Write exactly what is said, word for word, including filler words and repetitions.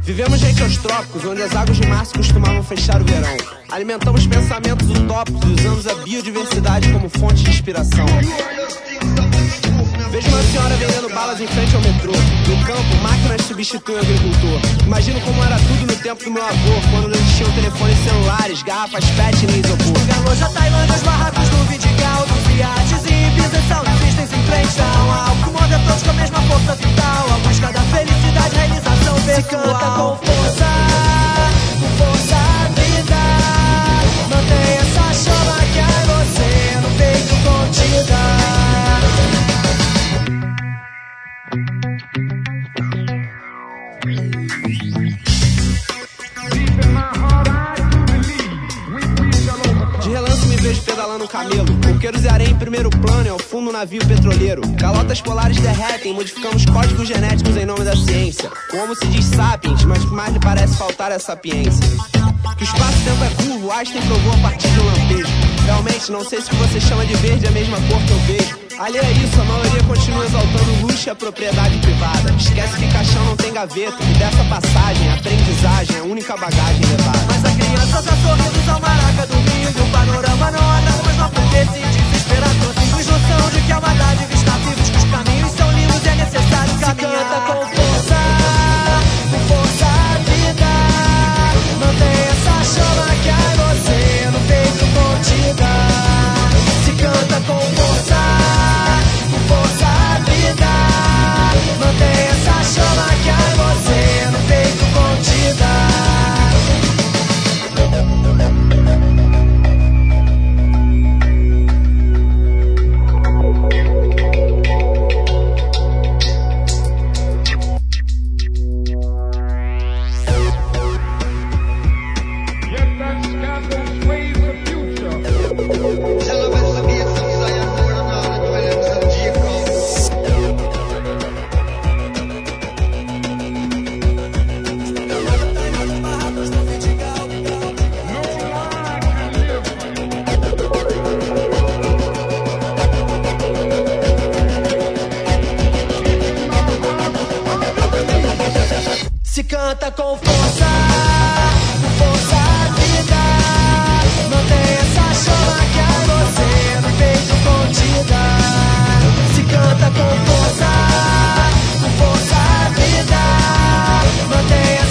Vivemos rente aos trópicos, onde as águas de março costumavam fechar o verão. Alimentamos pensamentos utópicos e usamos a biodiversidade como fonte de inspiração. Vejo uma senhora vendendo balas em frente ao metrô. No campo, máquinas substituem o agricultor. Imagino como era tudo no tempo do meu avô, quando não existiam telefones celulares, garrafas pet nem isopor. Bangalô, Tailândia, os barracos do Vidigal, dos iates e Ibiza são existentes em frente a algo que move a todos com a mesma força vital. A busca da felicidade, realização pessoal. Se canta com força, com força a vida. Mantenha essa chama que é você no peito contida. De relance me vejo pedalando um camelo. Coqueiros e areia em primeiro plano, é o fundo do navio petroleiro. Calotas polares derretem, modificamos códigos genéticos em nome da ciência. O homo se diz sapiens, mas o que mais lhe parece faltar é a sapiência. Que o espaço-tempo é curvo, Einstein provou a partir de um lampejo. Realmente, não sei se o que você chama de verde é a mesma cor que eu vejo. Ali é isso, a maioria continua exaltando o luxo e a propriedade privada. Esquece que caixão não tem gaveta, e dessa passagem, a aprendizagem é a única bagagem levada. Mas a criança tá sorrindo ao maraca domingo. O panorama não anda mais uma foguete e desesperador. Temos noção de que a maldade está viva, que os caminhos são limpos e é necessário caminhar. Se canta com força, com força a vida. Mantenha essa chama que é você no peito contida. Se canta com força, com força a vida. Mantenha essa chama que é você no peito contida. Se canta com força, com força a vida. Mantenha essa chama que é você no peito contida. Se canta com força, com força a vida. Mantenha